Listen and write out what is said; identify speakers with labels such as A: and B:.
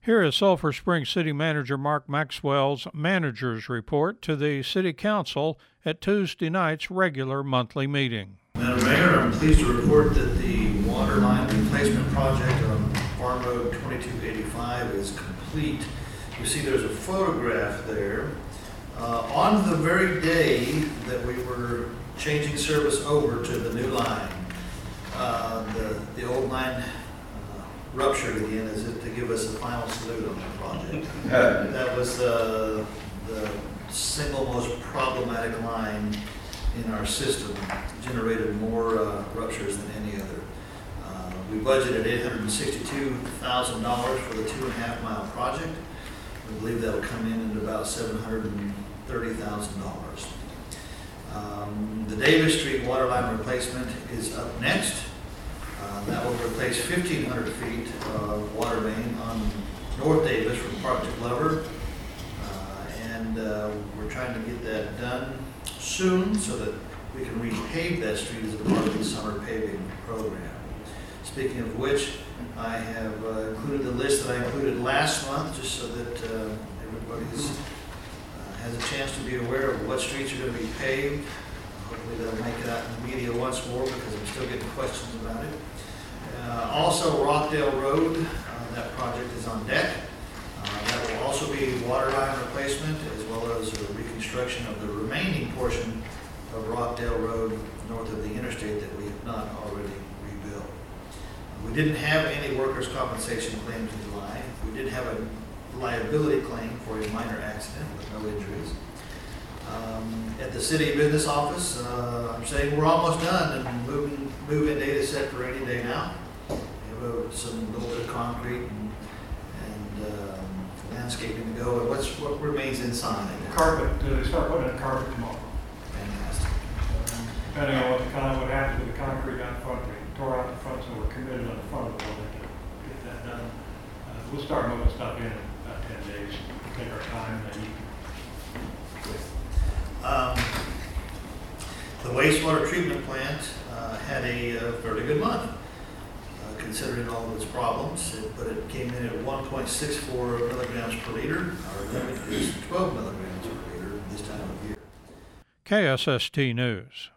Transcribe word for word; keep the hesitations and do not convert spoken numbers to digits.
A: Here is Sulphur Springs City Manager Mark Maxwell's Manager's Report to the City Council at Tuesday night's regular monthly meeting.
B: Madam Mayor, I'm pleased to report that the water line replacement project on Farm Road twenty-two eighty-five is complete. You see there's a photograph there. Uh, on the very day that we were changing service over to the new line, uh, the, the old line ruptured again as if to give us a final salute on the project. That was uh, the single most problematic line in our system, generated more uh, ruptures than any other. Uh, we budgeted eight hundred sixty-two thousand dollars for the two and a half mile project. We believe that'll come in at about seven hundred thirty thousand dollars. Um, the Davis Street water line replacement is up next. Uh, that will replace fifteen hundred feet of water main on North Davis from Park to Glover. Uh, and uh, we're trying to get that done soon so that we can repave that street as a part of the summer paving program. Speaking of which, I have uh, included the list that I included last month just so that uh, everybody uh, has a chance to be aware of what streets are going to be paved. Hopefully they'll make it out in the media once more because I'm still getting questions about it. Uh, also, Rockdale Road, uh, that project is on deck. Uh, that will also be water line replacement as well as a reconstruction of the remaining portion of Rockdale Road north of the interstate that we have not already rebuilt. We didn't have any workers' compensation claims in July. We did have a liability claim for a minor accident with no injuries. Um, at the city business office, uh, I'm saying we're almost done and moving move-in data set for any day now. We have uh, some little bit of concrete and, and um, landscaping to go. And what's what remains inside?
C: Carpet. Uh, they start putting in carpet tomorrow.
B: Fantastic.
C: Um, depending on what the kind of what happens with the concrete out front, we tore out the front, so we're committed on the front of the building to get that done. Uh, we'll start moving stuff in in about ten days. We'll take our time and then.
B: Um, the wastewater treatment plant uh, had a uh, fairly good month, uh, considering all of its problems, it, but it came in at one point six four milligrams per liter. Our limit is twelve milligrams per liter this time of year.
A: K S S T News.